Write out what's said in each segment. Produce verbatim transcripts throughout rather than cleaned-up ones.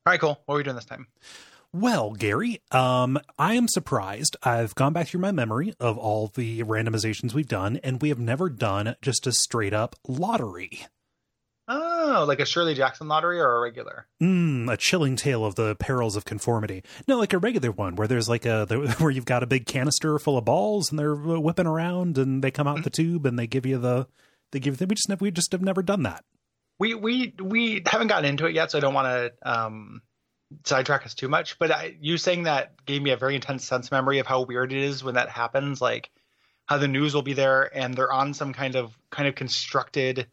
All right, cool. What are we doing this time? Well, Gary, um, I am surprised. I've gone back through my memory of all the randomizations we've done, and we have never done just a straight up lottery. Oh, like a Shirley Jackson lottery or a regular? Mm, a chilling tale of the perils of conformity. No, like a regular one where there's like a, where you've got a big canister full of balls and they're whipping around and they come out the tube and they give you the, they give you, we just never, we just have never done that. We, we, we haven't gotten into it yet, so I don't want to, um, sidetrack us too much, but I, you saying that gave me a very intense sense memory of how weird it is when that happens, like how the news will be there and they're on some kind of kind of constructed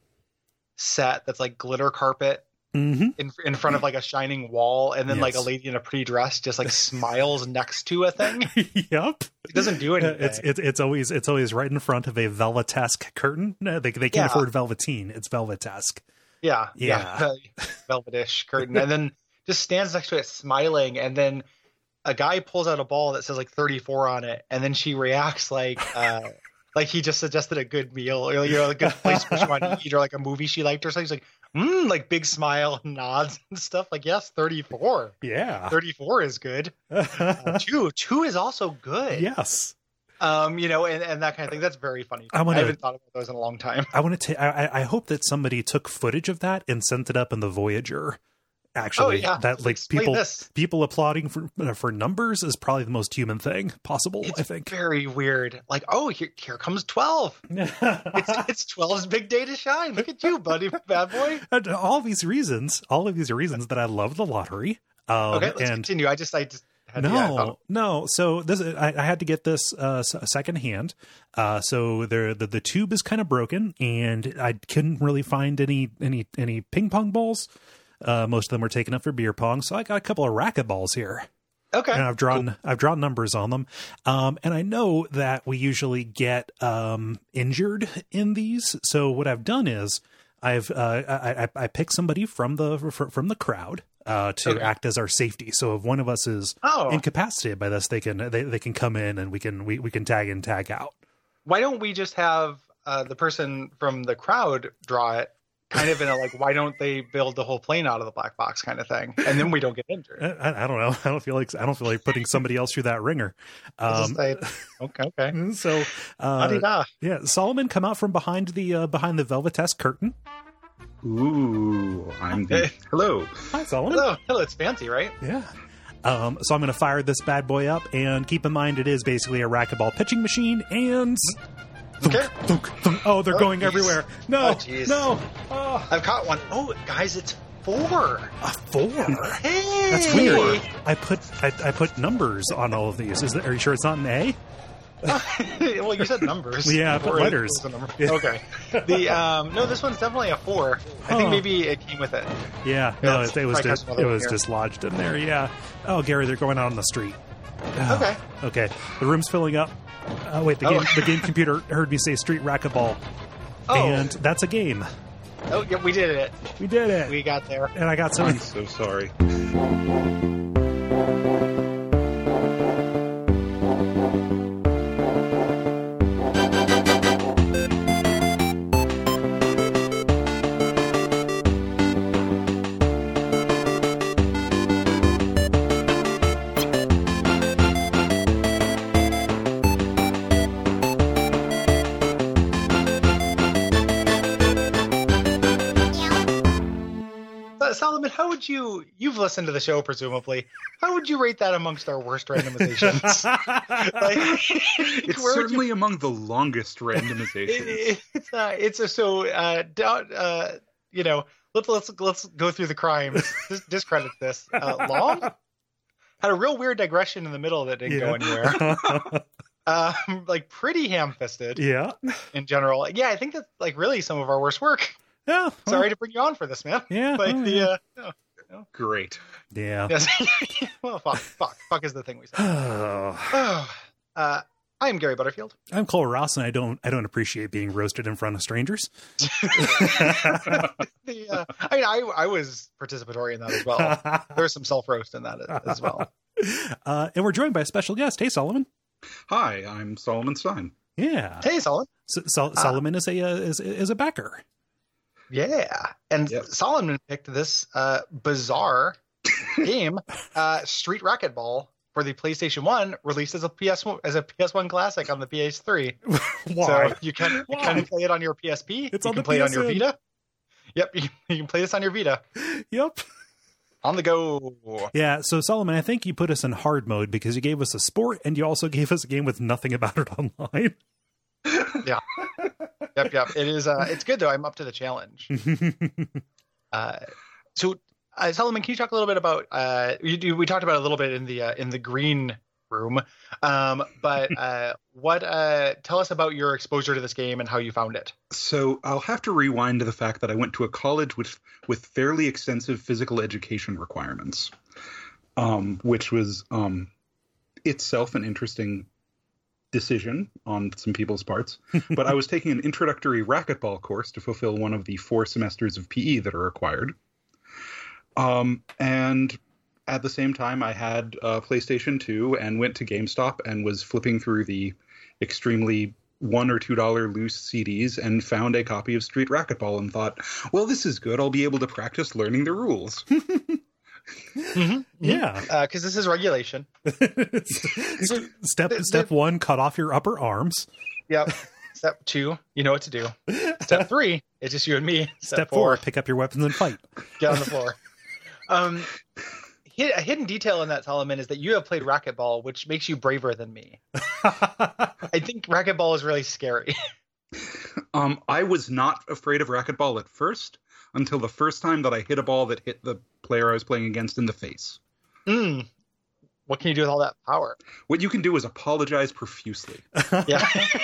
set that's like glitter carpet mm-hmm. in in front of like a shining wall, and then yes. like a lady in a pretty dress just like smiles next to a thing. Yep, it doesn't do anything. It's it's it's always it's always right in front of a velvetesque curtain. No, they they can't yeah. afford velveteen. It's velvetesque. Yeah, yeah, yeah. Velvetish curtain, and then just stands next to it smiling, and then a guy pulls out a ball that says like thirty-four on it, and then she reacts like uh like he just suggested a good meal, or you know, a good place for she wanted to eat, or like a movie she liked or something. He's like, mm, like big smile and nods and stuff. Like, yes, thirty-four. Yeah. thirty-four is good. uh, two. Two is also good. Yes. Um, you know, and, and that kind of thing. That's very funny. I, wanna, I haven't thought about those in a long time. I want to. I, I hope that somebody took footage of that and sent it up in the Voyager. Actually, oh, yeah. that like Explain people this. people applauding for for numbers is probably the most human thing possible. It's I think very weird. Like, oh, here here comes twelve. it's it's twelve's big day to shine. Look at you, buddy, bad boy. And all these reasons, all of these are reasons that I love the lottery. Um, okay, let's and continue. I just I just had no to, yeah, I no. So this I, I had to get this uh, secondhand. Uh, so there the the tube is kind of broken, and I couldn't really find any any any ping pong balls. Uh, most of them were taken up for beer pong, so I got a couple of racket balls here. Okay, and I've drawn cool. I've drawn numbers on them, um, and I know that we usually get um, injured in these. So what I've done is I've uh, I, I I pick somebody from the from the crowd uh, to okay. act as our safety. So if one of us is oh. incapacitated by this, they can they, they can come in and we can we, we can tag in, tag out. Why don't we just have uh, the person from the crowd draw it? Kind of in a like, why don't they build the whole plane out of the black box kind of thing, and then we don't get injured. I, I don't know. I don't feel like I don't feel like putting somebody else through that ringer. Um, say, okay, okay. So, uh, yeah, Solomon, come out from behind the uh, behind the velvetesque curtain. Ooh, I'm the hello. Hi, Solomon. Hello, hello. It's fancy, right? Yeah. Um, so I'm going to fire this bad boy up, and keep in mind it is basically a racquetball pitching machine, and. Okay. Thunk, thunk, thunk. Oh, they're oh, going geez. everywhere. No, oh, no. Oh. I've caught one. Oh, guys, it's four. A four? Hey. That's weird. I put I, I put numbers on all of these. Is that, are you sure it's not an A? Well, you said numbers. Yeah, I put four letters. Yeah. Okay. The um, no, this one's definitely a four. I think maybe it came with it. Yeah, yeah no, it, it was just it was here. just lodged in there. Yeah. Oh, Gary, they're going out on the street. Oh, okay. Okay. The room's filling up. Oh, wait, the oh. game the game computer heard me say street racquetball. Oh. And that's a game. Oh, yeah, we did it. We did it. We got there. And I got some. I'm so sorry. Solomon, how would you, you've listened to the show presumably, how would you rate that amongst our worst randomizations? like, it's certainly you, among the longest randomizations. It, it's uh, it's a, so, uh, doubt, uh, you know, let's, let's, let's go through the crimes. Just discredit this. Uh, long? Had a real weird digression in the middle that didn't yeah. go anywhere. um, like pretty ham-fisted. Yeah. In general. Yeah, I think that's like really some of our worst work. Yeah, well, sorry to bring you on for this, man. Yeah, but oh, the yeah. uh, no, no. great. Yeah. Yes. Well, fuck, fuck, fuck is the thing we say. oh. uh, I am Gary Butterfield. I'm Cole Ross, and I don't, I don't appreciate being roasted in front of strangers. the, uh, I mean, I, I was participatory in that as well. There was some self roast in that as well. Uh, and we're joined by a special guest. Hey, Solomon. Hi, I'm Solomon Stein. Yeah. Hey, Solomon. So, so, Solomon uh, is a uh, is is a backer. Yeah, and yep. Solomon picked this uh, bizarre game, uh, Street Racquetball for the PlayStation one, released as a P S as a P S one classic on the P S three. Why? So you can you Why? can play it on your P S P. It's you on can the play it on your P S N. Vita. Yep, you, you can play this on your Vita. Yep. On the go. Yeah, so Solomon, I think you put us in hard mode because you gave us a sport and you also gave us a game with nothing about it online. Yeah. Yep, yep. It is. Uh, it's good though. I'm up to the challenge. uh, so, uh, Solomon, can you talk a little bit about? Uh, you, you, we talked about it a little bit in the uh, in the green room, um, but uh, what? Uh, tell us about your exposure to this game and how you found it. So I'll have to rewind to the fact that I went to a college with with fairly extensive physical education requirements, um, which was um, itself an interesting decision on some people's parts. But I was taking an introductory racquetball course to fulfill one of the four semesters of P E that are required. Um, and at the same time, I had a PlayStation two and went to GameStop and was flipping through the extremely one or two dollar loose C Ds and found a copy of Street Racquetball and thought, well, this is good. I'll be able to practice learning the rules. Mm-hmm. Yeah. Because uh, this is regulation. step step one, cut off your upper arms. Yep. Step two, you know what to do. Step three, it's just you and me. Step, Step four, pick up your weapons and fight. Get on the floor. Um, a hidden detail in that, Solomon, is that you have played racquetball, which makes you braver than me. I think racquetball is really scary. Um, I was not afraid of racquetball at first until the first time that I hit a ball that hit the player I was playing against in the face. Mm. What can you do with all that power? What you can do is apologize profusely. Yeah.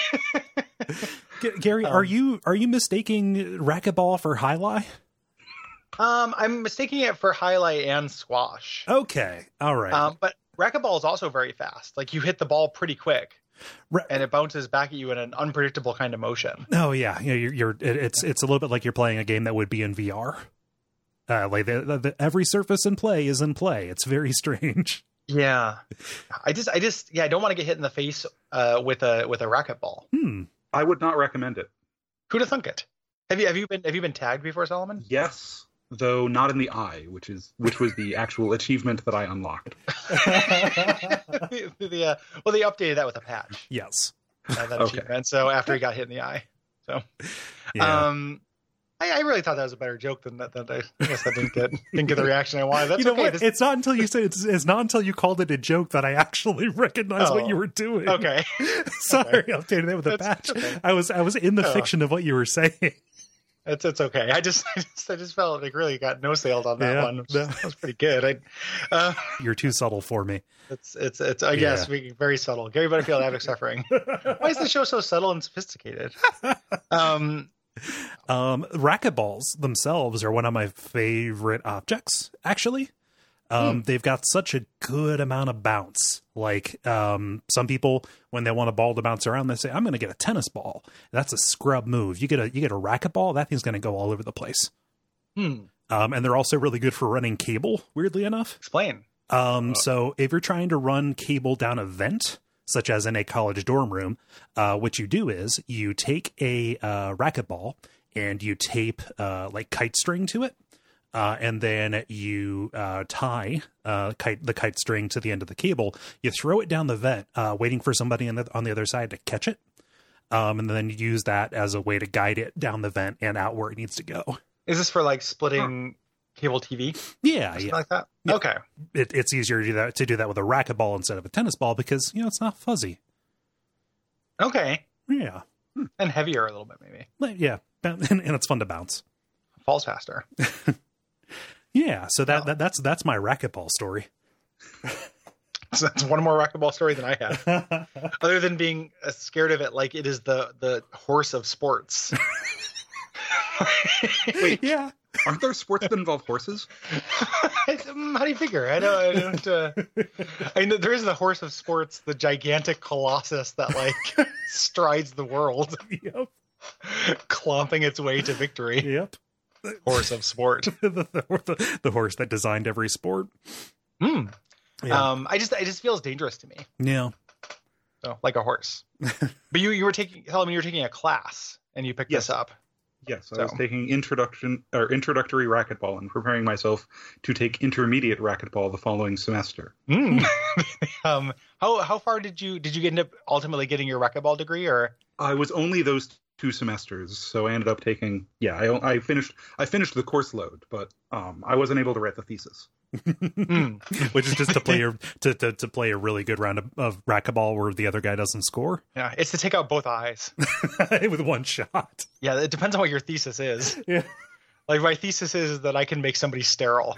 G- Gary, Um, are you are you mistaking racquetball for highlight? Um, I'm mistaking it for highlight and squash. Okay, all right. Um, but racquetball is also very fast. Like you hit the ball pretty quick, Ra- and it bounces back at you in an unpredictable kind of motion. Oh yeah, yeah. You're, you're it, it's it's a little bit like you're playing a game that would be in V R. Uh, like the, the, the, every surface in play is in play. It's very strange. Yeah, I just, I just, yeah, I don't want to get hit in the face uh, with a with a racquetball. Hmm. I would not recommend it. Who'd have thunk it? Have you have you been have you been tagged before, Solomon? Yes, though not in the eye, which is which was the actual achievement that I unlocked. the, the, uh, well, they updated that with a patch. Yes. Uh, that Okay. achievement. So after he got hit in the eye, so Yeah. um, I, I really thought that was a better joke than that. That I, I guess I didn't get didn't get the reaction I wanted. That's you know okay. what? This- It's not until you said it's, it's not until you called it a joke that I actually recognized what Oh. you were doing. okay. Sorry, I updated it with a That's- patch. okay. I was I was in the Oh. fiction of what you were saying. It's it's okay. I just I just, I just felt like really got no sailed on that Yeah, one. Which no. that was pretty good. I, uh, You're too subtle for me. it's it's it's I guess Yeah. we very subtle. Gary Butterfield, Abject Suffering. Why is the show so subtle and sophisticated? Um, Um, racquetballs themselves are one of my favorite objects, actually. Um, They've got such a good amount of bounce. Like um, some people, when they want a ball to bounce around, they say, "I'm going to get a tennis ball." That's a scrub move. You get a you get a racquetball, that thing's going to go all over the place. hmm, Um, and they're also really good for running cable. Weirdly enough, explain. um, so if you're trying to run cable down a vent, such as in a college dorm room, uh, what you do is you take a uh, racquetball and you tape uh, like kite string to it. Uh, and then you uh, tie uh, kite, the kite string to the end of the cable. You throw it down the vent, uh, waiting for somebody on the, on the other side to catch it. Um, and then you use that as a way to guide it down the vent and out where it needs to go. Is this for like splitting cable T V? Yeah, Something yeah. like that? Yeah. Okay. It, it's easier to do that to do that with a racquetball instead of a tennis ball because you know it's not fuzzy. Okay. Yeah, And heavier a little bit, maybe. Like, yeah, and, and it's fun to bounce. Falls faster. Yeah, so that, Oh. that that's that's my racquetball story. So that's one more racquetball story than I had. Other than being uh, scared of it like it is the, the horse of sports. Wait. Yeah. Aren't there sports that involve horses? How do you figure? I don't. I don't. Uh, I know there is the horse of sports, the gigantic colossus that like strides the world, Yep. clomping its way to victory. Yep. Horse of sport. the, the, the horse that designed every sport. Hmm. Yeah. Um. I just. It just feels dangerous to me. yeah. So like a horse. But you. You were taking. Tell me you were taking a class and you picked Yes. this up. Yes, I So. was taking introduction or introductory racquetball and preparing myself to take intermediate racquetball the following semester. Mm. um, how how far did you did you end up ultimately getting your racquetball degree, or? I was only those two semesters, so I ended up taking. Yeah, I, I finished. I finished the course load, but um, I wasn't able to write the thesis. Mm. Which is just to play your to, to to play a really good round of, of racquetball where the other guy doesn't score. Yeah, it's to take out both eyes. With one shot. Yeah, it depends on what your thesis is. Yeah. Like my thesis is that I can make somebody sterile.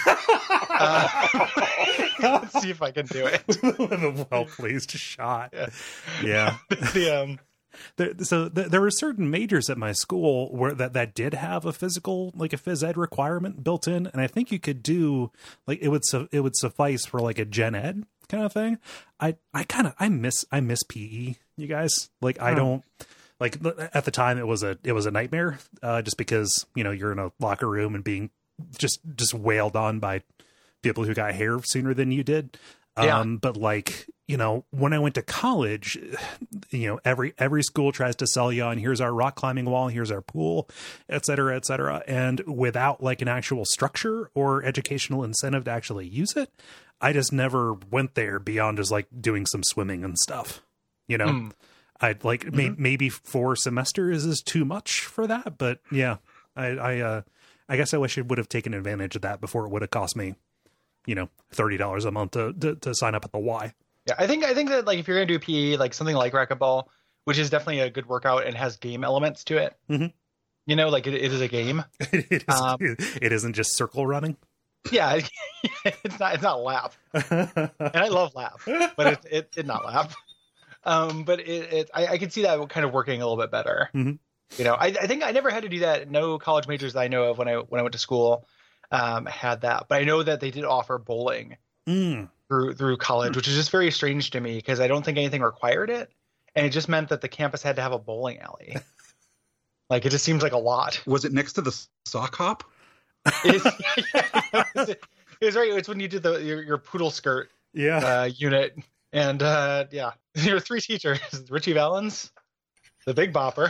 uh, let's see if I can do it. With a well-placed shot. Yeah. Yeah. the, um, There, so th- there were certain majors at my school where that, that did have a physical, like a phys ed requirement built in, and I think you could do like it would su- it would suffice for like a gen ed kind of thing. I I kind of I miss I miss P E, you guys. Like I Hmm. don't like at the time it was a it was a nightmare, uh, just because you know you're in a locker room and being just just wailed on by people who got hair sooner than you did. Yeah. Um, but like, you know, when I went to college, you know, every, every school tries to sell you on here's our rock climbing wall, here's our pool, et cetera, et cetera. And without like an actual structure or educational incentive to actually use it, I just never went there beyond just like doing some swimming and stuff, you know, Mm. I'd like Mm-hmm. may, maybe four semesters is too much for that, but yeah, I, I, uh, I guess I wish I would have taken advantage of that before it would have cost me, you know, thirty dollars a month to, to, to sign up at the Y. Yeah, I think I think that like if you're gonna do P E, like something like racquetball, which is definitely a good workout and has game elements to it. Mhm. You know, like it, it is a game. it, is, Um, it isn't just circle running. Yeah, it's not it's not lap, and I love lap, but it it, it not lap. Um, but it, it I, I could see that kind of working a little bit better. Mhm. You know, I, I think I never had to do that. No college majors that I know of when I when I went to school um, had that, but I know that they did offer bowling Mm. through through college, which is just very strange to me because I don't think anything required it, and it just meant that the campus had to have a bowling alley. Like it just seems like a lot. Was it next to the sock hop? It's, yeah, it, was, it was right. It's when you did the your, your poodle skirt Yeah. uh, unit, and uh, yeah, your three teachers: Richie Valens, the Big Bopper,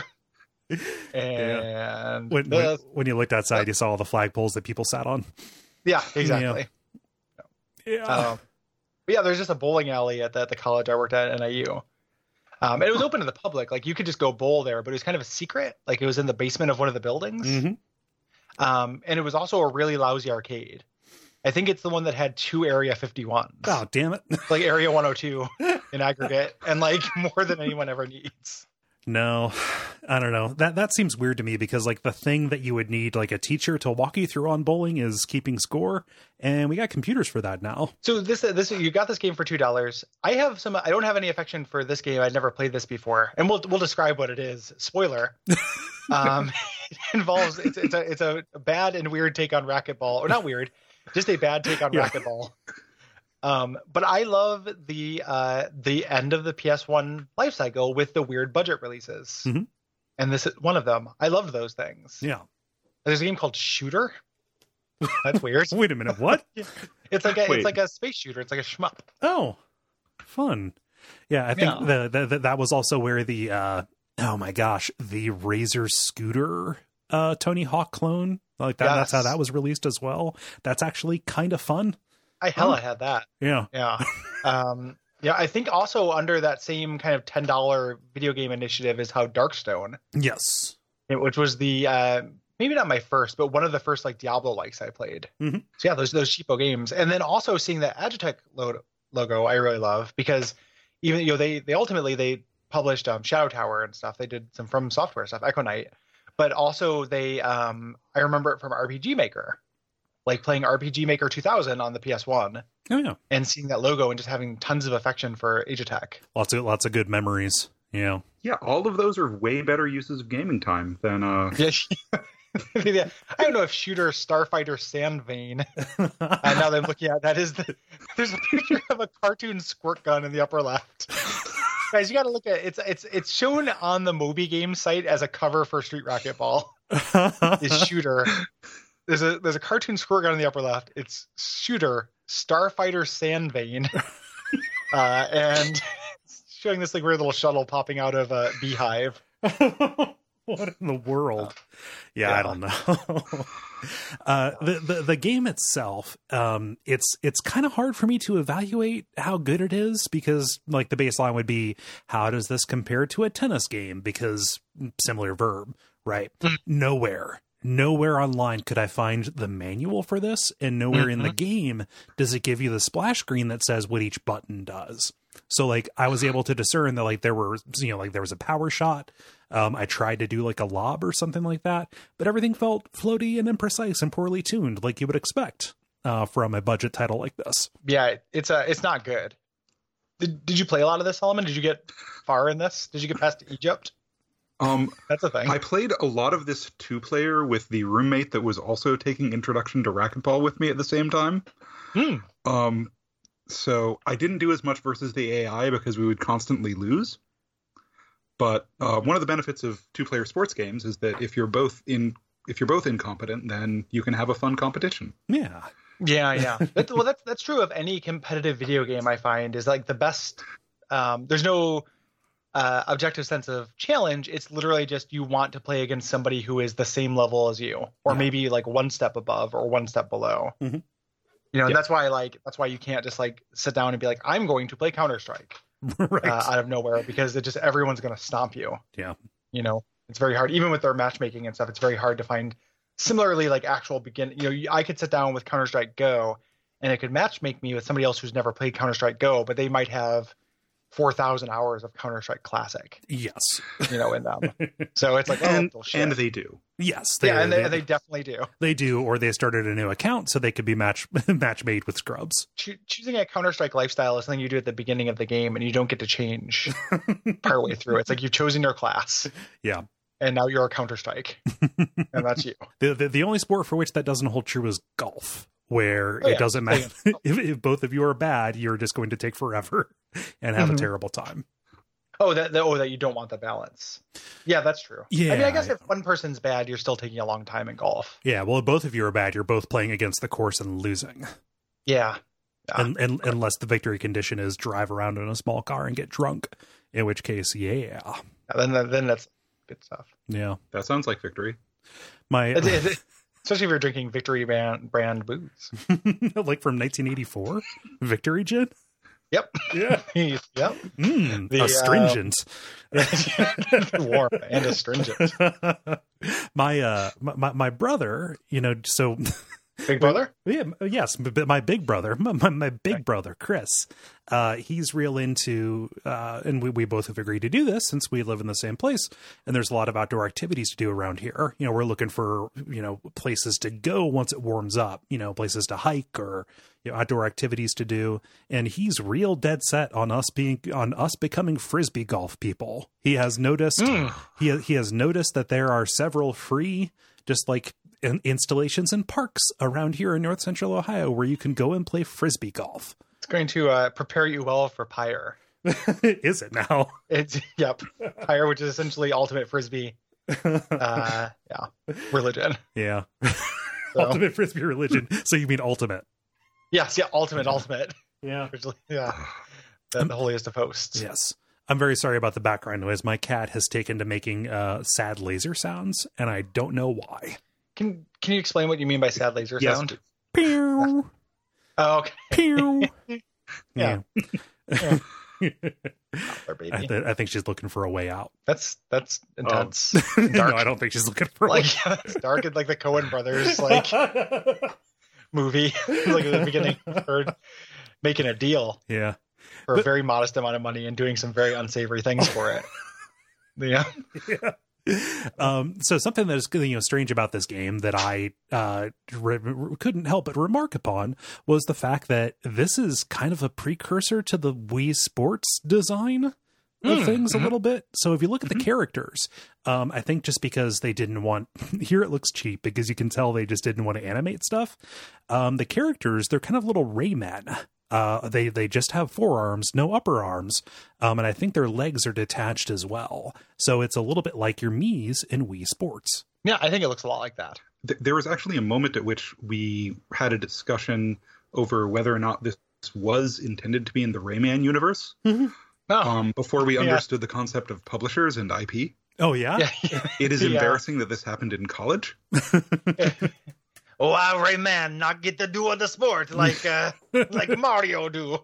and when, the, when, when you looked outside, you saw all the flagpoles that people sat on. yeah, exactly. Yeah. Um, but yeah, there's just a bowling alley at the, at the college I worked at at N I U. Um, and it was open to the public. Like you could just go bowl there, but it was kind of a secret. Like it was in the basement of one of the buildings. Mhm. Um, and it was also a really lousy arcade. I think it's the one that had two Area fifty-ones, Oh, damn it. like Area one oh two in aggregate, and like more than anyone ever needs. No, I don't know. That that seems weird to me because like the thing that you would need like a teacher to walk you through on bowling is keeping score, and we got computers for that now. So this this you got this game for two dollars. I have some. I don't have any affection for this game. I'd never played this before, and we'll we'll describe what it is. Spoiler. um, it involves it's it's a it's a bad and weird take on racquetball, or not weird, just a bad take on Yeah. racquetball. Um, but I love the uh, the end of the P S one life cycle with the weird budget releases, Mhm. and this is one of them. I loved those things. Yeah. There's a game called Shooter. That's weird. Wait a minute. What? It's like a Wait. it's like a space shooter. It's like a shmup. Oh, fun. Yeah, I think Yeah. The, the, the that was also where the uh oh my gosh, the Razor Scooter uh Tony Hawk clone, like that that's how Yes. that was released as well. That's actually kind of fun. I hella had that. Yeah. Yeah. Um, yeah, I think also under that same kind of ten dollar video game initiative is how Darkstone, Yes. which was the uh, maybe not my first, but one of the first like Diablo likes I played. Mhm. So yeah, those those cheapo games, and then also seeing the Agitech lo- logo, I really love because even you know they they ultimately they published um, Shadow Tower and stuff. They did some From Software stuff, Echo Knight, but also they um, I remember it from R P G Maker, like playing R P G Maker two thousand on the P S one. Oh yeah. And seeing that logo and just having tons of affection for Agitech. Lots of lots of good memories. Yeah. Yeah, all of those are way better uses of gaming time than uh Yeah, yeah. I don't know if Shooter Starfighter Sandvane. Uh, now that I'm looking at that, is the, there's a picture of a cartoon squirt gun in the upper left. Guys, you got to look at it. It's it's it's shown on the Moby Game site as a cover for Street Racquetball. Is Shooter? There's a there's a cartoon squirt gun in the upper left. It's Shooter Starfighter Sandvane, uh, and it's showing this like weird little shuttle popping out of a beehive. What in the world? Yeah, yeah. I don't know. uh, the, the the game itself, um, it's it's kind of hard for me to evaluate how good it is because, like, the baseline would be, how does this compare to a tennis game? Because similar verb, right? Nowhere. Nowhere online could I find the manual for this, and nowhere mm-hmm. in the game does it give you the splash screen that says what each button does. So, like, I was able to discern that, like, there were, you know, like there was a power shot. Um, I tried to do like a lob or something like that, but everything felt floaty and imprecise and poorly tuned, like you would expect uh, from a budget title like this. Yeah, it's a, it's not good. Did Did you play a lot of this, Solomon? Did you get far in this? Did you get past Egypt? Um, That's a thing. I played a lot of this two-player with the roommate that was also taking Introduction to Racquetball with me at the same time. Hmm. Um, so I didn't do as much versus the A I because we would constantly lose. But uh, one of the benefits of two-player sports games is that if you're both in, if you're both incompetent, then you can have a fun competition. Yeah. Yeah, yeah. That's, well, that's that's true of any competitive video game. I find is like the best. Um, there's no uh, objective sense of challenge. It's literally just you want to play against somebody who is the same level as you, or yeah. maybe like one step above or one step below. Mm-hmm. You know, yeah. that's why like that's why you can't just like sit down and be like, I'm going to play Counter-Strike right. uh, out of nowhere, because it just everyone's going to stomp you. Yeah. You know, it's very hard, even with their matchmaking and stuff. It's very hard to find. Similarly, like actual begin, you know, I could sit down with Counter-Strike Go, and it could matchmake me with somebody else who's never played Counter-Strike Go, but they might have four thousand hours of Counter-Strike Classic. Yes, you know, in them. So it's like, oh, and, bullshit. and they do. Yes, they, yeah, and they, they, and they definitely do. They do, or they started a new account so they could be match match made with scrubs. Cho- choosing a Counter-Strike lifestyle is something you do at the beginning of the game, and you don't get to change partway through. It's like you've chosen your class. Yeah. And now you're a Counter-Strike, and that's you. The, the the only sport for which that doesn't hold true is golf, where oh, it yeah. doesn't matter. if, if both of you are bad, you're just going to take forever and have mm-hmm. a terrible time. Oh, that, that oh that you don't want the balance. Yeah, that's true. Yeah, I mean, I guess if one person's bad, you're still taking a long time in golf. Yeah, well, if both of you are bad, you're both playing against the course and losing. Yeah. yeah. And, and unless the victory condition is drive around in a small car and get drunk, in which case, yeah. yeah then then that's good stuff. Yeah, that sounds like victory. My it, it, especially if you're drinking Victory brand, brand booze, like from nineteen eighty-four, Victory gin. Yep. Yeah. yep. Mm, the, astringent. Uh, warm and astringent. My uh, my my brother, you know, so. Big brother? Yeah, yes, but my big brother, my, my, my big okay. brother, Chris, uh, he's real into, uh, and we, we both have agreed to do this since we live in the same place, and there's a lot of outdoor activities to do around here. You know, we're looking for, you know, places to go once it warms up, you know, places to hike or, you know, outdoor activities to do, and he's real dead set on us being, on us becoming Frisbee golf people. He has noticed, mm. he, he has noticed that there are several free, just like, installations in parks around here in North Central Ohio where you can go and play Frisbee golf. It's going to uh, prepare you well for Pyre. Is it now? It's yep. Pyre, which is essentially ultimate Frisbee. Uh, yeah, religion. Yeah, so. Ultimate Frisbee religion. So you mean ultimate? Yes, yeah, ultimate, ultimate. Yeah, yeah. The, the holiest of hosts. Yes. I'm very sorry about the background noise. My cat has taken to making uh, sad laser sounds, and I don't know why. Can Can you explain what you mean by sad laser yes. sound? Pew. Oh, okay. Pew. yeah. yeah. I, th- I think she's looking for a way out. That's that's intense. Oh. No, I don't think she's looking for a like way yeah, it's dark and like the Coen Brothers like movie, like at the beginning, heard making a deal. Yeah. For but, a very modest amount of money and doing some very unsavory things for it. Yeah. Yeah. Um, so something that is, you know, strange about this game that I uh, re- re- couldn't help but remark upon was the fact that this is kind of a precursor to the Wii Sports design of mm, things mm-hmm. a little bit. So if you look at the mm-hmm. characters, um, I think just because they didn't want, here it looks cheap because you can tell they just didn't want to animate stuff. Um, the characters, they're kind of little Raymen. Uh, they they just have forearms, no upper arms, um, and I think their legs are detached as well. So it's a little bit like your Mii's in Wii Sports. Yeah, I think it looks a lot like that. There was actually a moment at which we had a discussion over whether or not this was intended to be in the Rayman universe. Mm-hmm. Oh. Um, before we yeah. understood the concept of publishers and I P. Oh yeah. Yeah. It is Yeah. embarrassing that this happened in college. Oh, I Rayman not get to do the sport like uh, like Mario do.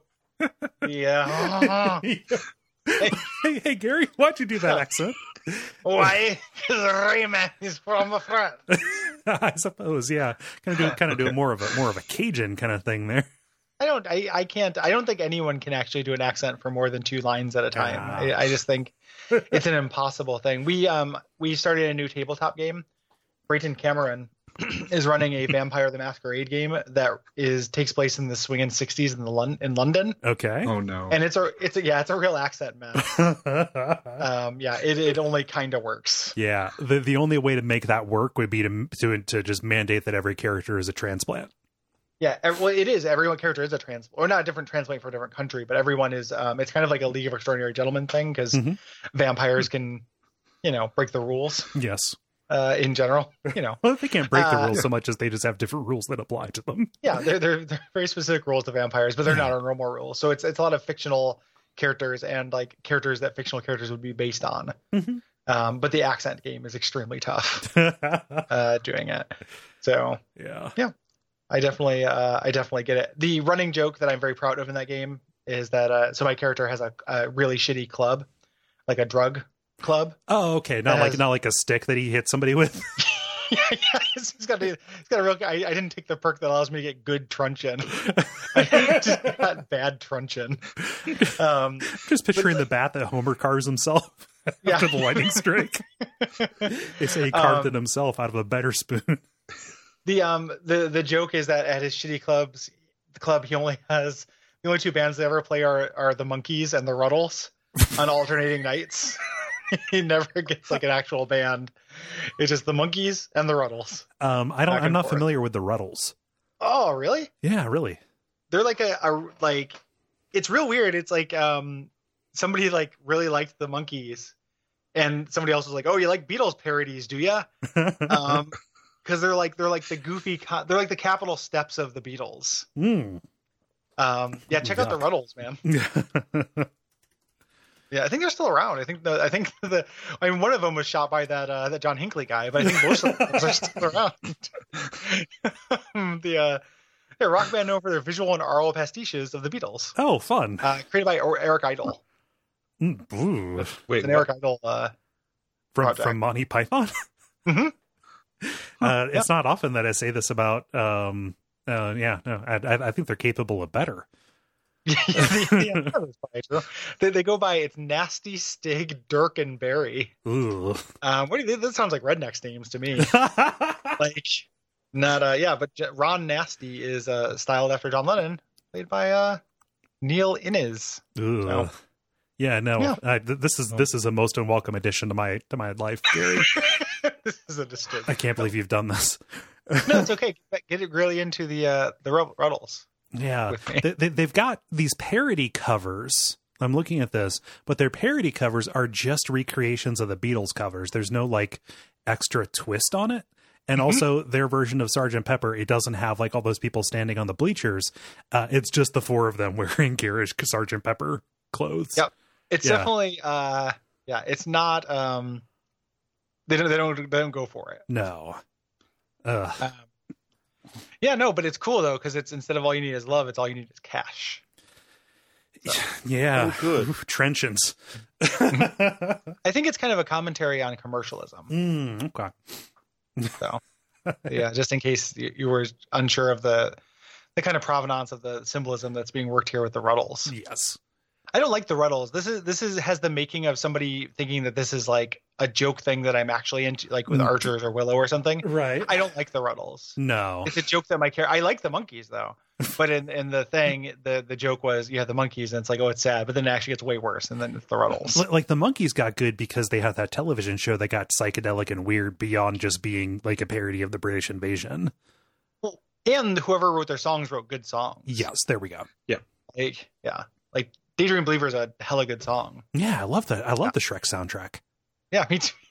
Yeah. hey, hey, Gary, why'd you do that accent? Why? Because Rayman is from a friend. I suppose, yeah. Kind of do, kind of do more of a more of a Cajun kind of thing there. I don't. I, I can't. I don't think anyone can actually do an accent for more than two lines at a time. Ah. I, I just think it's an impossible thing. We um we started a new tabletop game. Brayton Cameron is running a Vampire the Masquerade game that is takes place in the swinging sixties in the Lon- in London. Okay. Oh no! And it's a it's a yeah it's a real accent, man. um yeah it it only kind of works. Yeah. The the only way to make that work would be to to to just mandate that every character is a transplant. Yeah, ev- well, it is. Everyone character is a trans, or not a different transplant for a different country, but everyone is. Um, it's kind of like a League of Extraordinary Gentlemen thing because Mhm. vampires can, you know, break the rules Yes. uh, in general. You know, Well, they can't break the Uh, rules so much as they just have different rules that apply to them. yeah, they're they're, they're very specific rules to vampires, but they're not our normal rules. So it's it's a lot of fictional characters and like characters that fictional characters would be based on. Mhm. Um, but the accent game is extremely tough uh, doing it. So Yeah. I definitely, uh, I definitely get it. The running joke that I'm very proud of in that game is that uh, so my character has a, a really shitty club, like a drug club. Oh, okay. Not That like has- not like a stick that he hit somebody with. yeah, yeah, he's he's got a, he's got a real. I, I didn't take the perk that allows me to get good truncheon. I just got bad truncheon. Um, Just picturing the bat that Homer carves himself Yeah. after the lightning strike. They say he carved Um, it himself out of a better spoon. the um the the joke is that at his shitty clubs, the club he only has the only two bands they ever play are are the Monkees and the Ruddles on alternating nights. He never gets like an actual band. It's just the Monkees and the Ruddles. Um, I don't. Back I'm and not forth. familiar with the Ruddles. Oh, really? Yeah, really. They're like a, a like it's real weird. It's like um somebody like really liked the Monkees, and somebody else was like, "Oh, you like Beatles parodies, do ya?" Um, because they're like they're like the goofy co- they're like the Capitol Steps of the Beatles. Mm. Um, yeah, check out the Yuck. Ruddles, man. Yeah, I think they're still around. I think the I think the I mean one of them was shot by that uh, that John Hinckley guy, but I think most of them are still around. the uh, yeah, rock band known for their visual and oral pastiches of the Beatles, Oh, fun. uh, created by Or- Eric Idle. Mm, ooh. Wait, It's an Eric Idle. Uh, From project. from Monty Python. Mhm. uh, it's not often that I say this about. Um, uh, yeah, no, I, I I think they're capable of better. yeah, yeah, that's probably true. They, they go by it's Nasty Stig, Dirk, and Barry. Ooh. Um, what do you, that sounds like rednecks names to me. Like not uh yeah, but J- Ron Nasty is uh styled after John Lennon, played by uh Neil Innes. Ooh. So- Yeah, no. Yeah. I, th- this is this is a most unwelcome addition to my to my life, Gary. This is a disturbing. I can't believe you've done this. No, it's okay. Get, get it really into the uh the Rud- Ruddles. Yeah, With me. they, they, they've got these parody covers. I'm looking at this, but their parody covers are just recreations of the Beatles covers. There's no like extra twist on it. And also their version of Sergeant Pepper, it doesn't have like all those people standing on the bleachers. Uh, it's just the four of them wearing garish Sergeant Pepper clothes. Yep. It's Yeah. definitely uh yeah, it's not um they don't they don't they don't go for it. No. Ugh. Um, yeah, no, but it's cool though because it's instead of all you need is love, it's all you need is cash. Yeah. Oh, good. Ooh, trenchants. I think it's kind of a commentary on commercialism. Mm, okay. So yeah, just in case you, you were unsure of the the kind of provenance of the symbolism that's being worked here with the Ruddles. Yes. I don't like the Ruddles. This is this is has the making of somebody thinking that this is like a joke thing that I'm actually into, like with Mm. Archers or Willow or something. Right. I don't like the Ruddles. No. It's a joke that my character. I like the Monkees though, but in in the thing, the the joke was you have the Monkees and it's like, oh, it's sad, but then it actually gets way worse, and then it's the Ruddles. Li- Like the Monkees got good because they have that television show that got psychedelic and weird beyond just being like a parody of the British invasion. And whoever wrote their songs wrote good songs. Yes, there we go. Like, yeah, like Daydream Believer is a hella good song. Yeah, I love that. I love the Shrek soundtrack. Yeah, me too.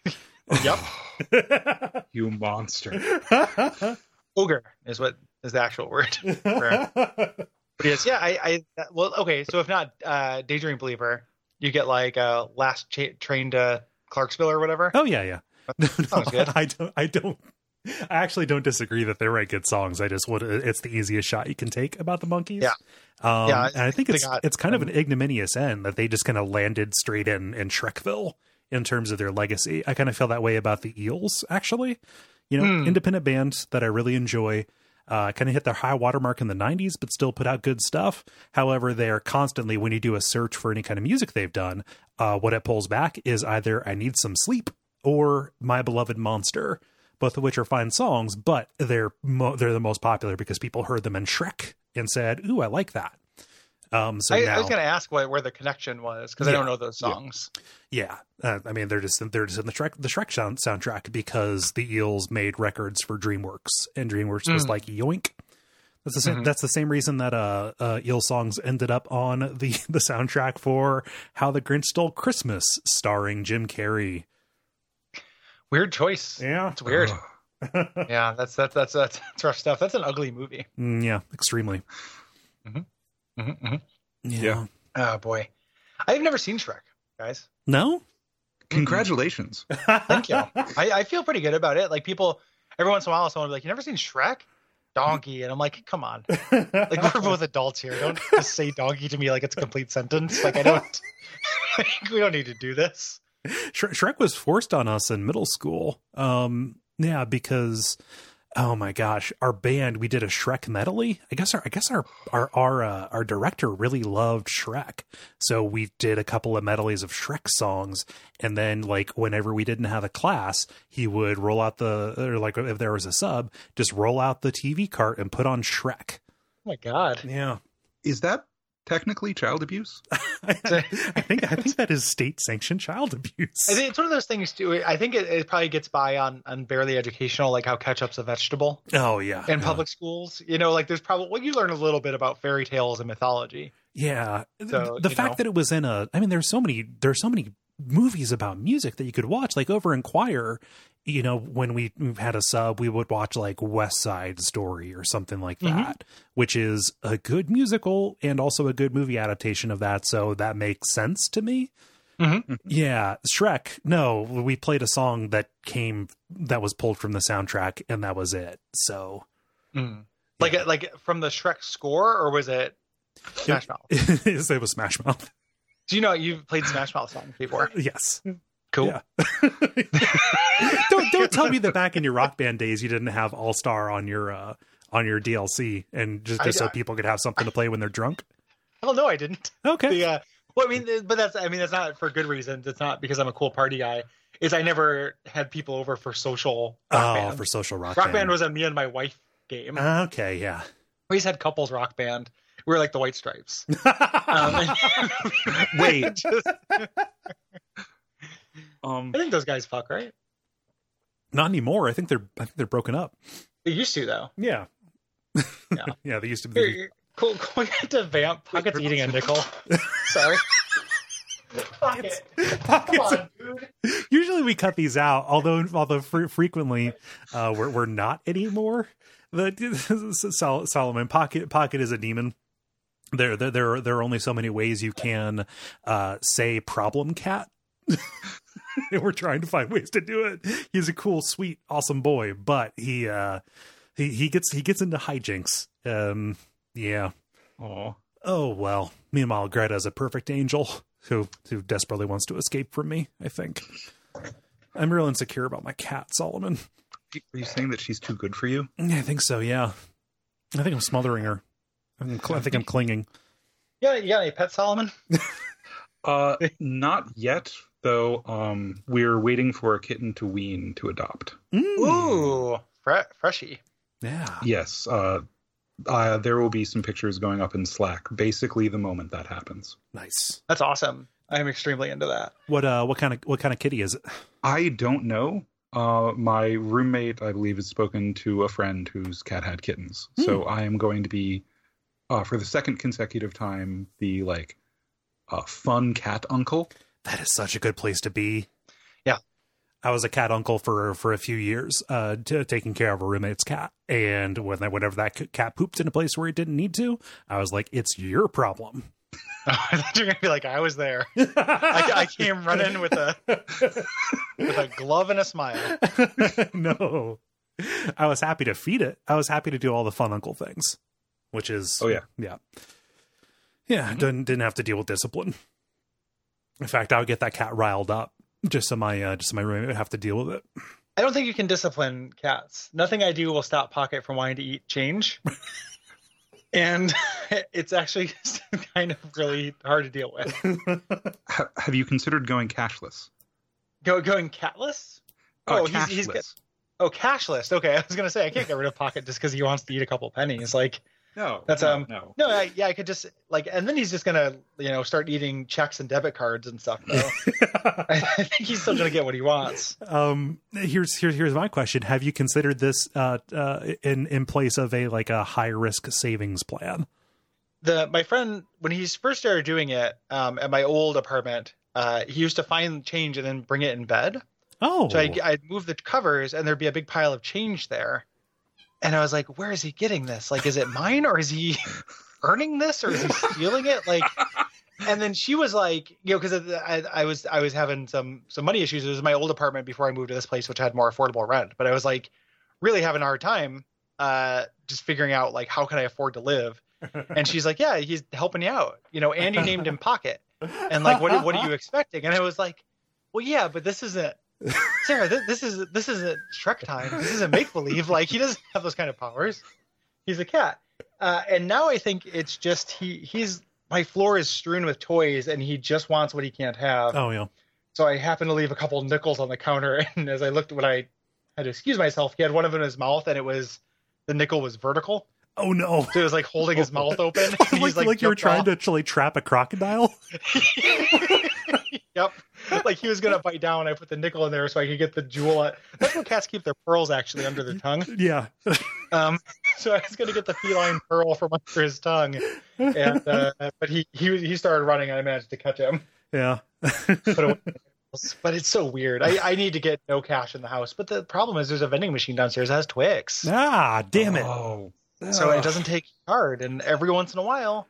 Yep. You monster. Ogre is what is the actual word. For- But yes, yeah, I, I, well, okay, so if not uh, Daydream Believer, you get like uh, Last cha- Train to Clarksville or whatever. Oh yeah, yeah. No, no, Sounds good. I don't. I don't. I actually don't disagree that they write good songs. I just would. It's the easiest shot you can take about the Monkees. Yeah. Um, Yeah, and I think they it's got- it's kind of an ignominious end that they just kind of landed straight in in Shrekville in terms of their legacy. I kind of feel that way about the Eels, actually. You know, Hmm. independent band that I really enjoy. Uh, kind of hit their high watermark in the nineties, but still put out good stuff. However, they are constantly, when you do a search for any kind of music they've done, uh, what it pulls back is either I Need Some Sleep or My Beloved Monster, both of which are fine songs, but they're mo- they're the most popular because people heard them in Shrek and said, "Ooh, I like that." Um, so I, now, I was going to ask what, where the connection was because I Yeah. don't know those songs. yeah, uh, I mean they're just they're just in the Shrek the Shrek sound, soundtrack because the Eels made records for DreamWorks, and DreamWorks was Mm. like yoink. That's the same. Mhm. That's the same reason that uh, uh, Eel songs ended up on the the soundtrack for How the Grinch Stole Christmas, starring Jim Carrey. Weird choice. Yeah, It's weird. Ugh. Yeah, that's that's that's that's, that's rough stuff. That's an ugly movie. Mm, yeah, extremely. hmm hmm Yeah. Oh boy, I've never seen Shrek, guys. No. Congratulations. Thank you. I, I feel pretty good about it. Like people, every once in a while, someone will be like, "You never seen Shrek?" Donkey, and I'm like, "Come on." Like we're both adults here. Don't just say donkey to me like it's a complete sentence. Like I don't. We don't need to do this. Shre- Shrek was forced on us in middle school. Um, yeah, because oh my gosh, our band we did a Shrek medley. I guess our I guess our our our uh, our director really loved Shrek, so we did a couple of medleys of Shrek songs. And then, like whenever we didn't have a class, he would roll out the or like if there was a sub, just roll out the T V cart and put on Shrek. Oh my god. Yeah, Is that technically child abuse? I, I think I think that is state sanctioned child abuse. I think it's one of those things too. I think it, it probably gets by on on barely educational, like how ketchup's a vegetable Oh yeah, in yeah. public schools. You know, like there's probably well, you learn a little bit about fairy tales and mythology. Yeah, So, the you fact know. that it was in a, I mean, there's so many, there's so many movies about music that you could watch. Like over in Choir, you know, when we had a sub, we would watch like West Side Story or something like Mhm. that, which is a good musical and also a good movie adaptation of that. So that makes sense to me. Mhm. Yeah, Shrek. No, we played a song that came that was pulled from the soundtrack, and that was it. So Mm. Like Yeah. like from the Shrek score, or was it Smash Mouth? it was Smash Mouth. Do you know you've played Smash Mouth songs before? Yes. Cool. Yeah. don't don't tell me that back in your Rock Band days you didn't have All Star on your uh, on your D L C and just, just I- so people could have something to play when they're drunk. Hell no, I didn't. Okay. The, uh, well, I mean, but that's I mean that's not for good reasons. It's not because I'm a cool party guy. Is I never had people over for social rock Oh, band. for social rock, rock band. band was a me and my wife game. Okay, yeah. We just had couples rock band. We were like the White Stripes. Um, Wait. just- Um, I think those guys fuck, right? Not anymore. I think they're I think they're broken up. They used to though. Yeah. Yeah. yeah, they used to Here, be. here, cool. cool. We got to vamp. Pocket's eating a nickel. Sorry. Pocket. Come Pockets- on, dude. Usually we cut these out, although although fre- frequently uh, we're we're not anymore. The Sol- Solomon Pocket Pocket is a demon. There there there are, there are only so many ways you can uh, say problem cat. And we're trying to find ways to do it. He's a cool, sweet, awesome boy, but he uh, he he gets he gets into hijinks. Um, yeah. aw. Oh well. Meanwhile, Greta is a perfect angel who who desperately wants to escape from me. I think I'm real insecure about my cat, Solomon. Are you saying that she's too good for you? I think so. Yeah, I think I'm smothering her. I'm cl- I think I'm clinging. Yeah, you got any pets, Solomon? Uh, not yet, though. Um, we're waiting for a kitten to wean to adopt. Mm. Ooh, fre- freshy. Yeah. Yes. Uh, uh, there will be some pictures going up in Slack. Basically, the moment that happens. Nice. That's awesome. I'm extremely into that. What uh? What kind of what kind of kitty is it? I don't know. Uh, my roommate, I believe, has spoken to a friend whose cat had kittens. So I am going to be, uh, for the second consecutive time, the like, uh, fun cat uncle. That is such a good place to be. Yeah. I was a cat uncle for for a few years, uh, t- taking care of a roommate's cat, and when whenever that c- cat pooped in a place where it didn't need to, I was like, "It's your problem." Oh, I thought you were gonna be like, I was there. I, I came running with a with a glove and a smile. No, I was happy to feed it. I was happy to do all the fun uncle things, which is Oh yeah, yeah, yeah. Didn't didn't have to deal with discipline. In fact, I would get that cat riled up just so my uh, just so my roommate would have to deal with it. I don't think you can discipline cats. Nothing I do will stop Pocket from wanting to eat change. And it's actually kind of really hard to deal with. ha- have you considered going cashless? Go going catless? Uh, Oh, cashless. he's, he's get, oh cashless. Okay, I was gonna say I can't get rid of Pocket just because he wants to eat a couple pennies. Like no, that's no, um no. no, I, yeah, I could just like, and then he's just gonna you know start eating checks and debit cards and stuff. Though I think he's still gonna get what he wants. Um, here's here's here's my question: have you considered this uh, uh, in in place of a like a high risk savings plan? The my friend when he first started doing it um, at my old apartment, uh, he used to find change and then bring it in bed. Oh, So I'd, I'd move the covers and there'd be a big pile of change there. And I was like, where is he getting this? Like, is it mine or is he earning this or is he stealing it? Like, and then she was like, you know, because I, I was I was having some some money issues. It was my old apartment before I moved to this place, which had more affordable rent. But I was like, really having a hard time uh, just figuring out like how can I afford to live. And she's like, yeah, he's helping you out, you know. And you named him Pocket, and like, what what are you expecting? And I was like, well, yeah, but this isn't. Sarah, this, this is this isn't Shrek time. This isn't make believe. Like he doesn't have those kind of powers. He's a cat. Uh, and now I think it's just he he's my floor is strewn with toys, and he just wants what he can't have. oh yeah. So I happened to leave a couple nickels on the counter, and as I looked when I had to excuse myself, he had one of them in his mouth, and it was the nickel was vertical. Oh no. So it was like holding his mouth open. And like, he's like, like, you were jumped trying off. to actually trap a crocodile. Yep. Like he was gonna bite down. I put the nickel in there so I could get the jewel. At... That's where cats keep their pearls actually under their tongue. Yeah. Um, so I was gonna get the feline pearl from under his tongue, and uh, but he he he started running and I managed to catch him. Yeah. Put away the nickels. But it's so weird. I, I need to get no cash in the house. But the problem is there's a vending machine downstairs that has Twix, Ah, damn it. Oh, so it doesn't take card. And every once in a while,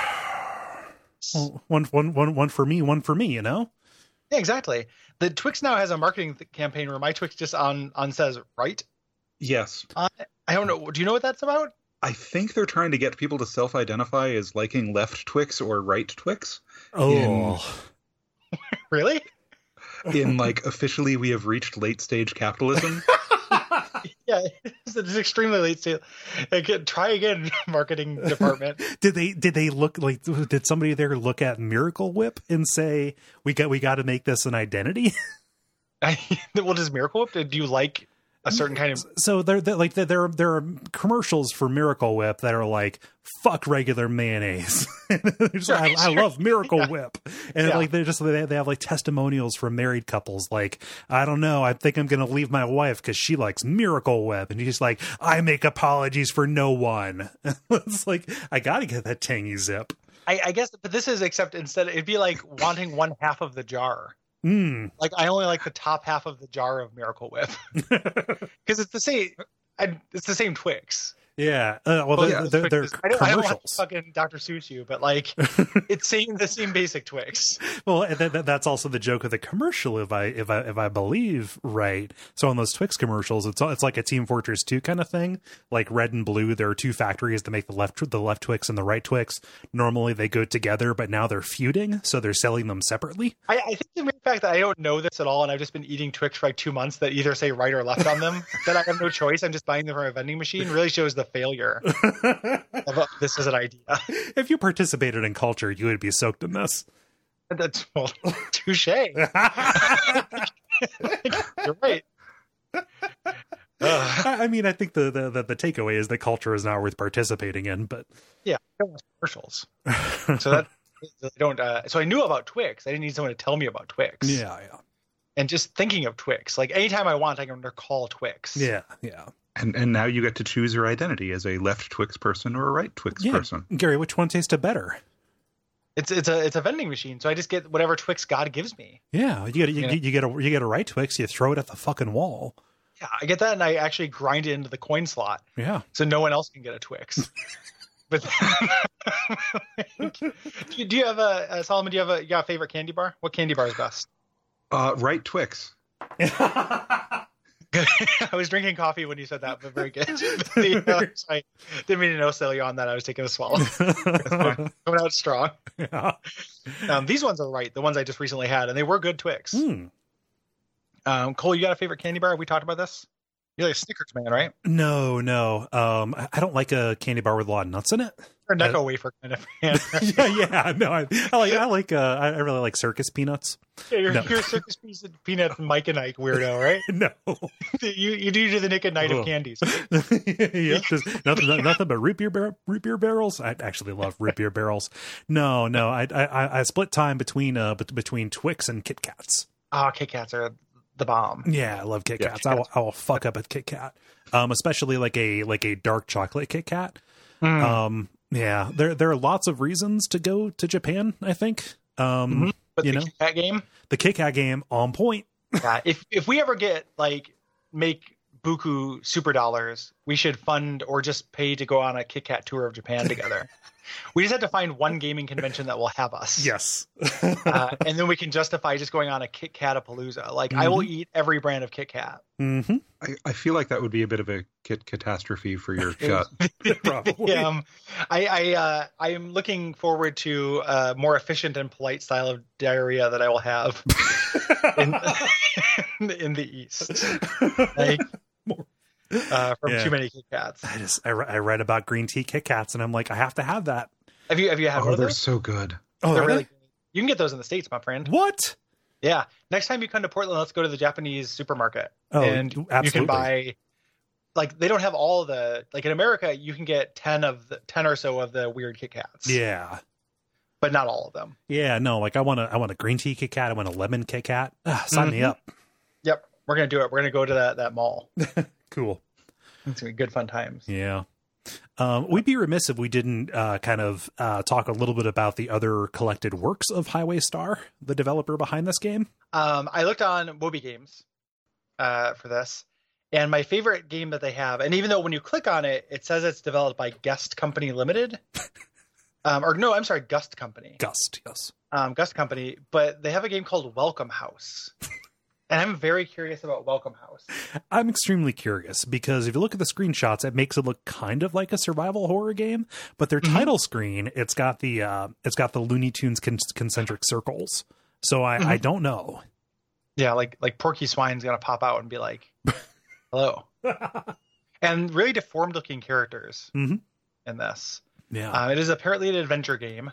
Well, one, one, one, one for me, one for me, you know? yeah, exactly. The Twix now has a marketing th- campaign where my Twix just on on says right. yes. Uh, I don't know. Do you know what that's about? I think they're trying to get people to self-identify as liking left Twix or right Twix. Oh. Really? In like officially, we have reached late-stage capitalism. Yeah, it's, it's extremely late stage. Again, try again, marketing department. Did they did they look like did somebody there look at Miracle Whip and say we got we got to make this an identity? I, well, does Miracle Whip? Do you like a certain kind of? So there there like there are, there are commercials for Miracle Whip that are like fuck regular mayonnaise. Just, Sure, I, I sure. love Miracle Yeah. Whip, and Yeah. like they just they, they have like testimonials from married couples. Like I don't know, I think I'm gonna leave my wife because she likes Miracle Whip, and he's like I make apologies for no one. It's like I gotta get that tangy zip. I, I guess, but this is except instead it'd be like wanting one half of the jar. Mm. Like I only like the top half of the jar of Miracle Whip because it's the same. I, it's the same Twix. Yeah. Uh, well, Well, they're, yeah, they're, Twix they're is- I don't, I don't want commercials. fucking Doctor Seuss you, but like it's same the same basic Twix. Well, and that, that- that's also the joke of the commercial, if I if I if I believe right. So on those Twix commercials, it's it's like a Team Fortress two kind of thing. Like red and blue, there are two factories that make the left the left Twix and the right Twix. Normally they go together, but now they're feuding, so they're selling them separately. I, I think the mere fact that I don't know this at all, and I've just been eating Twix for like two months that either say right or left on them, that I have no choice. I'm just buying them from a vending machine. Really shows the failure of uh, this as an idea. If you participated in culture, you would be soaked in this. That's well, touche. You're right. Ugh. I I mean, I think the, the the the takeaway is that culture is not worth participating in, but Yeah, I don't want commercials. So that I don't. Uh, so I knew about Twix. I didn't need someone to tell me about Twix. yeah, yeah, And just thinking of Twix, like anytime I want, I can recall Twix. yeah, yeah. And and now you get to choose your identity as a left Twix person or a right Twix Yeah. person. Gary, which one tasted better? It's it's a it's a vending machine, so I just get whatever Twix God gives me. Yeah, you get you, Yeah. you get a you get a right Twix, you throw it at the fucking wall. Yeah, I get that, and I actually grind it into the coin slot, Yeah. so no one else can get a Twix. But do you have a uh, Solomon? Do you have a you got a favorite candy bar? What candy bar is best? Uh, right Twix. I was drinking coffee when you said that, but very good. the, uh, I didn't mean to no sell you on that. I was taking a swallow. Coming out strong. Yeah. Um, these ones are right. The ones I just recently had, and they were good Twix. Mm. Um, Cole, you got a favorite candy bar? We talked about this. You're like a Snickers man, right? No, no. Um, I I don't like a candy bar with a lot of nuts in it. Or a Necco uh, wafer kind of fan. yeah, yeah. No, I, I like. I like. Uh, I really like circus peanuts. Yeah, you're, no. you're a circus piece of peanut Mike and Ike weirdo, right? No. you you do do the Nick at Night of candies. yeah, just nothing, nothing but root beer bar- root beer barrels. I actually love root beer barrels. No, no. I I, I split time between uh between Twix and Kit Kats. Ah, oh, Kit Kats are the bomb. Yeah, I love Kit Yeah, Kats. Kit I will, I will fuck up a Kit Kat, um, especially like a like a dark chocolate Kit Kat. Mm. Um, yeah, there there are lots of reasons to go to Japan. I think. Um, mm-hmm. But you the know, Kit Kat game, the Kit Kat game on point. Yeah, if if we ever get like make buku super dollars, we should fund or just pay to go on a Kit Kat tour of Japan together. We just have to find one gaming convention that will have us. Yes. uh, and then we can justify just going on a Kit Kat-a-palooza. Like, mm-hmm. I will eat every brand of Kit Kat. Mm-hmm. I, I feel like that would be a bit of a kit catastrophe for your gut. Probably. um, I I, uh, I am looking forward to a more efficient and polite style of diarrhea that I will have in, in the East. Like, more. Uh, from yeah. too many Kit Kats. I just I, I read about green tea Kit Kats and I'm like, I have to have that. Have you have you had oh, one of they're those? so good. Oh, they're really they? Good. You can get those in the States, my friend. What? Yeah. Next time you come to Portland, let's go to the Japanese supermarket. Oh, and absolutely. You can buy, like, they don't have all the, like in America, you can get ten of the ten or so of the weird Kit Kats. Yeah. But not all of them. Yeah, no, like I want a I want a green tea Kit Kat, I want a lemon Kit Kat. Ah, sign mm-hmm. me up. Yep. We're gonna do it. We're gonna go to that that mall. Cool. It's gonna be good fun times. Yeah. Um, we'd be remiss if we didn't uh, kind of uh, talk a little bit about the other collected works of Highway Star, the developer behind this game. Um, I looked on Moby Games uh, for this, and my favorite game that they have, and even though when you click on it, it says it's developed by Gust Company Limited. um, or no, I'm sorry, Gust Company. Gust, yes. Um, Gust Company, but they have a game called Welcome House. And I'm very curious about Welcome House. I'm extremely curious because if you look at the screenshots, it makes it look kind of like a survival horror game. But their mm-hmm. title screen, it's got the uh, it's got the Looney Tunes con- concentric circles. So I, mm-hmm. I don't know. Yeah, like like Porky Swine's gonna pop out and be like, "Hello," and really deformed looking characters mm-hmm. in this. Yeah, uh, it is apparently an adventure game.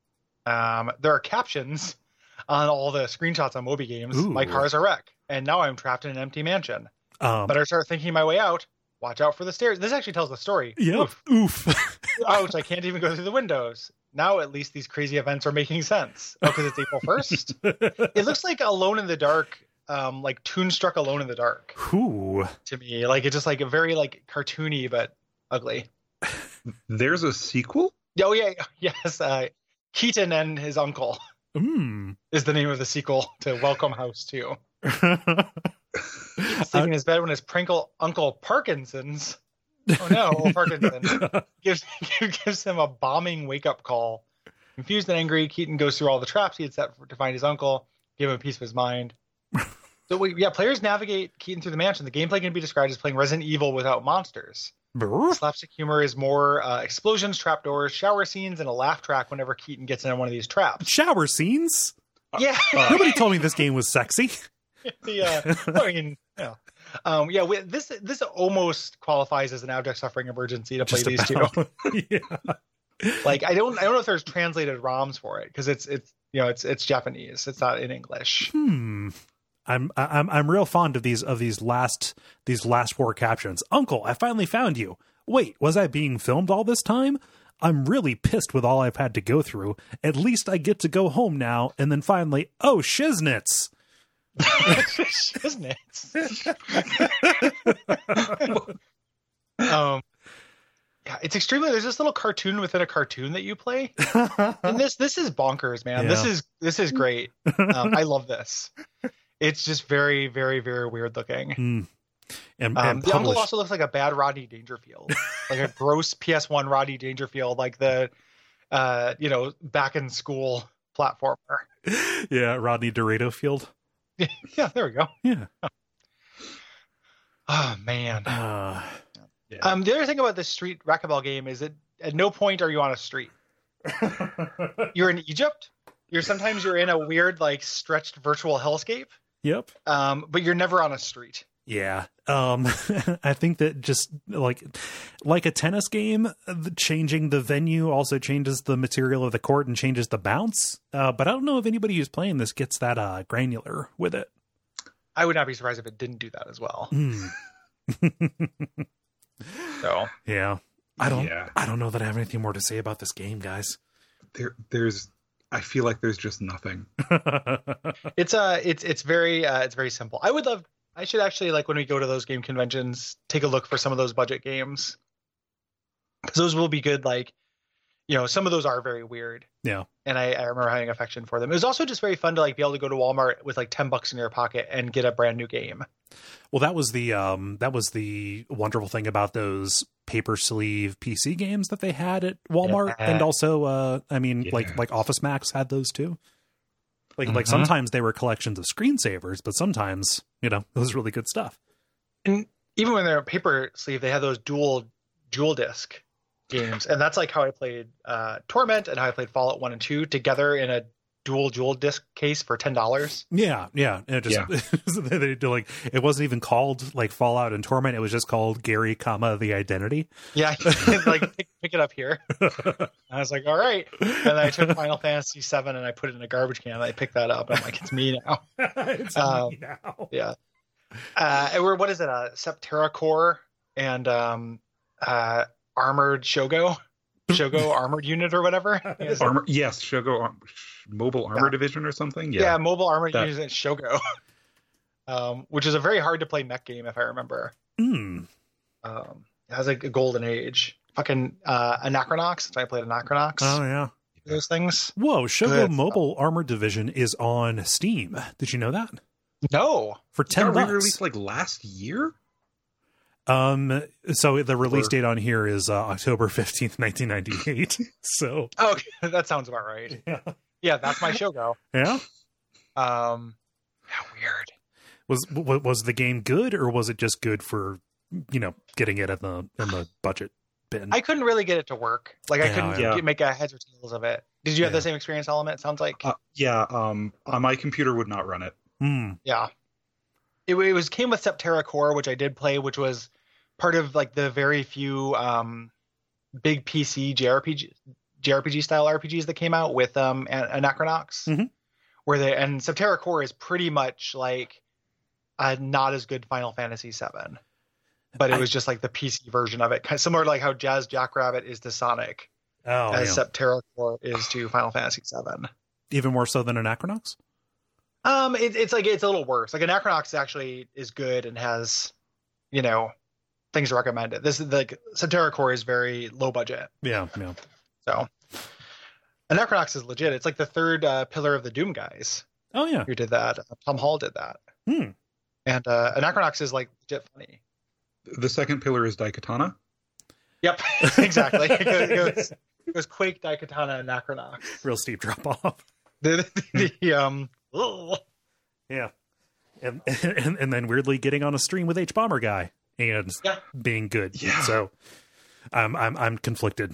Um, there are captions on all the screenshots on Moby Games. Ooh. My car's a wreck, and now I'm trapped in an empty mansion. Um, but I start thinking my way out. Watch out for the stairs. This actually tells the story. Yeah. Oof. Oof. Ouch, I can't even go through the windows. Now at least these crazy events are making sense. Oh, because it's April first? It looks like Alone in the Dark, um, like Toonstruck Alone in the Dark. Ooh. To me. Like, it's just like a very like cartoony, but ugly. There's a sequel? Oh, yeah. Yes. Uh, Keaton and his uncle. Mm. Is the name of the sequel to Welcome House two. He's sleeping in his bed when his prinkle uncle Parkinson's, oh no, old Parkinson, gives gives him a bombing wake up call. Confused and angry, Keaton goes through all the traps he had set for, to find his uncle, give him a piece of his mind. So we, yeah, players navigate Keaton through the mansion. The gameplay can be described as playing Resident Evil without monsters. Slapstick humor is more uh, explosions, trapdoors, shower scenes, and a laugh track whenever Keaton gets into one of these traps. Shower scenes? Yeah. Uh, Nobody told me this game was sexy. the, uh, I mean, yeah. Um, yeah, we, this this almost qualifies as an abject suffering emergency to play Just these about. two. Yeah. Like, I don't I don't know if there's translated ROMs for it because it's it's you know it's it's Japanese. It's not in English. Hmm. I'm I'm I'm real fond of these of these last these last four captions. Uncle, I finally found you. Wait, was I being filmed all this time? I'm really pissed with all I've had to go through. At least I get to go home now. And then finally, oh, shiznits. Shiznits. um, yeah, it's extremely. There's this little cartoon within a cartoon that you play, and this this is bonkers, man. Yeah. This is this is great. Um, I love this. It's just very, very, very weird looking. Mm. And, Um, and the uncle published- also looks like a bad Rodney Dangerfield, like a gross P S one Rodney Dangerfield, like the, uh, you know, back in school platformer. yeah, Rodney Dorado Field. Yeah, there we go. Yeah. Oh man. Uh, Yeah. Um, the other thing about this street racquetball game is that at no point are you on a street. You're in Egypt. You're sometimes you're in a weird like stretched virtual hellscape. yep. Um, but you're never on a street. Yeah. Um, I think that just like like a tennis game, the, changing the venue also changes the material of the court and changes the bounce. Uh, but I don't know if anybody who's playing this gets that uh, granular with it. I would not be surprised if it didn't do that as well. Mm. So Yeah. I don't Yeah. I don't know that I have anything more to say about this game, guys. There, there's. I feel like there's just nothing. it's uh it's it's very uh, it's very simple. I would love. I should actually like when we go to those game conventions, take a look for some of those budget games because those will be good. Like, you know, some of those are very weird. Yeah. And I, I remember having affection for them. It was also just very fun to like be able to go to Walmart with like ten bucks in your pocket and get a brand new game. Well, that was the um that was the wonderful thing about those paper sleeve P C games that they had at Walmart, Yeah. and also uh I mean Yes. like like Office Max had those too. Like like Mhm. sometimes they were collections of screensavers, but sometimes, you know, it was really good stuff. And even when they're paper sleeve, they had those dual dual disc games, and that's like how I played uh, Torment and how I played Fallout One and Two together in a dual dual disc case for ten dollars. Yeah, yeah. And it just they, they do like it wasn't even called like Fallout and Torment. It was just called Gary, comma the Identity. Yeah, like pick, pick it up here. I was like, all right. And then I took Final Fantasy Seven and I put it in a garbage can. And I picked that up. I'm like, it's me now. It's Um, me now. Yeah. Uh, and we're what is it? A Septerra Core and um, uh, armored Shogo, Shogo armored unit or whatever. Yeah, is it- Armor, yes, Shogo Ar- Mobile Armor Yeah. Division or something. yeah, Yeah, mobile armored that- unit Shogo, um, which is a very hard to play mech game if I remember. Mm. Um, it has like a golden age. Fucking uh, Anachronox. I played Anachronox. Oh yeah. Those things. Whoa, Shogo Good Mobile Armor Division is on Steam. Did you know that? No. For ten got bucks. re-released like last year. Um, so the release Or- date on here is uh, October fifteenth, nineteen ninety-eight. So, Oh, okay. That sounds about right. yeah. Yeah, that's my Shogo. Yeah. Um, how weird. Was w- was the game good, or was it just good for, you know, getting it in the in the budget bin? I couldn't really get it to work. Like I Yeah, couldn't yeah. get, make a heads or tails of it. Did you have Yeah. the same experience, Element? It sounds like. Uh, yeah, um, uh, my computer would not run it. Hmm. Yeah. It, it was came with Septerra Core, which I did play, which was part of like the very few um, big P C J R P G J R P G style R P Gs that came out with um, An- Anachronox, Mhm. where they and Septerra Core is pretty much like a not as good Final Fantasy seven, but it I- was just like the P C version of it, kind of similar to like how Jazz Jackrabbit is to Sonic, Oh, as yeah. Septerra Core is to Final Fantasy seven. Even more so than Anachronox? Um, it, it's like it's a little worse. Like Anachronox actually is good and has, you know, things to recommend it. This is like Septerra Core is very low budget, Yeah, yeah. so Anachronox is legit. It's like the third uh, pillar of the Doom guys Oh, yeah. who did that. Tom Hall did that, Hmm. and uh, Anachronox is like legit funny. The second pillar is Daikatana. Yep, exactly. It goes, it goes, it goes Quake, Daikatana, Anachronox. Real steep drop off. The, the, the um, ugh. Yeah. And, and and then weirdly getting on a stream with H Bomber Guy and Yeah. being good. Yeah. So I'm I'm I'm conflicted.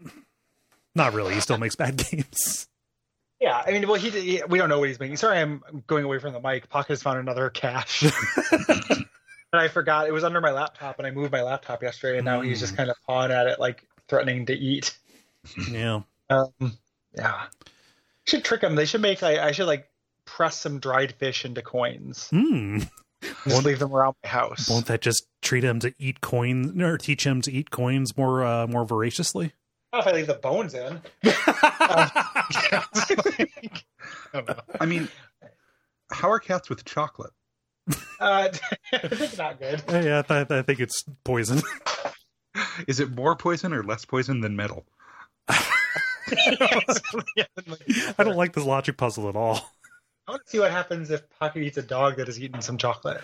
Not really. He still makes bad games. Yeah, I mean, well, he, he we don't know what he's making. Sorry, I'm going away from the mic. Pocket has found another cache, and I forgot it was under my laptop, and I moved my laptop yesterday, and now he's just kind of pawing at it, like threatening to eat. Yeah. Um, yeah, should trick him. They should make. I, I should like press some dried fish into coins. Hmm. Just leave them around my house. Won't that just treat him to eat coins or teach him to eat coins more uh, more voraciously? Not if I leave the bones in. Uh, yeah. I don't know. I mean, how are cats with chocolate? Uh, I think not good. Yeah, I, th- I think it's poison. Is it more poison or less poison than metal? I don't like this logic puzzle at all. I want to see what happens if Pocket eats a dog that has eaten some chocolate.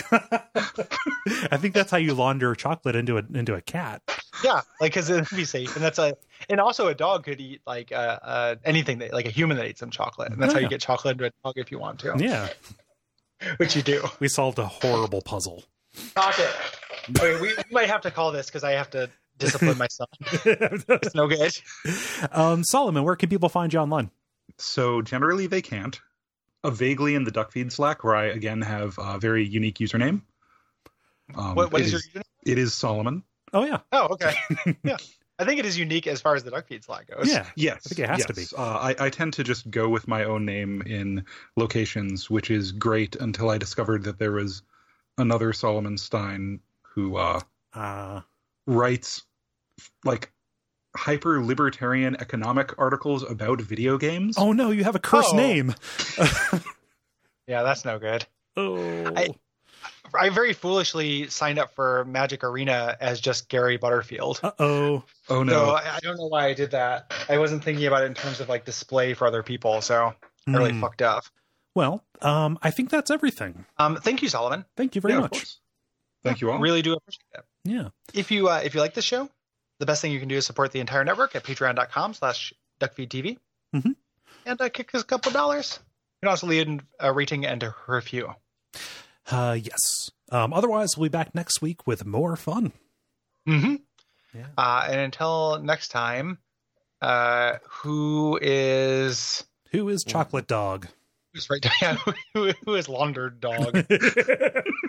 I think that's how you launder chocolate into a into a cat. Yeah, like because it'd be safe, and that's a and also a dog could eat like uh, uh anything that like a human that eats some chocolate, and that's Oh, how yeah. you get chocolate into a dog if you want to. Yeah, Which you do. we solved a horrible puzzle. Pocket. Okay, we, we might have to call this because I have to discipline my son. It's no good. um, Solomon, where can people find you online? So generally they can't. Uh, vaguely in the Duckfeed Slack, where I again have a very unique username. Um, What what it is your username? It is Solomon. Oh yeah, Oh, okay. Yeah, I think it is unique as far as the Duckfeed Slack goes. yeah. Yes, I think it has yes. to be. Uh, I, I tend to just go with my own name in locations, which is great until I discovered that there was another Solomon Stein who uh, Uh, writes like hyper libertarian economic articles about video games. oh no, you have a cursed Oh. name. Yeah, that's no good. Oh, I- I very foolishly signed up for Magic Arena as just Gary Butterfield. uh oh. Oh So no! I I don't know why I did that. I wasn't thinking about it in terms of like display for other people. So I really Hmm. fucked up. Well, um, I think that's everything. Um, thank you, Solomon. Thank you very Yeah, of much. course. Thank you all. Really do appreciate it. Yeah. If you uh, if you like this show, the best thing you can do is support the entire network at patreon.com slash duckfeedtv. Mhm. And uh, kick us a couple dollars. You can also leave a rating and a review. Uh, yes. Um, otherwise, we'll be back next week with more fun. Mm-hmm. Yeah. Uh, and until next time, uh, who is Who is Chocolate Dog? who's right? Yeah, who, who is Laundered Dog?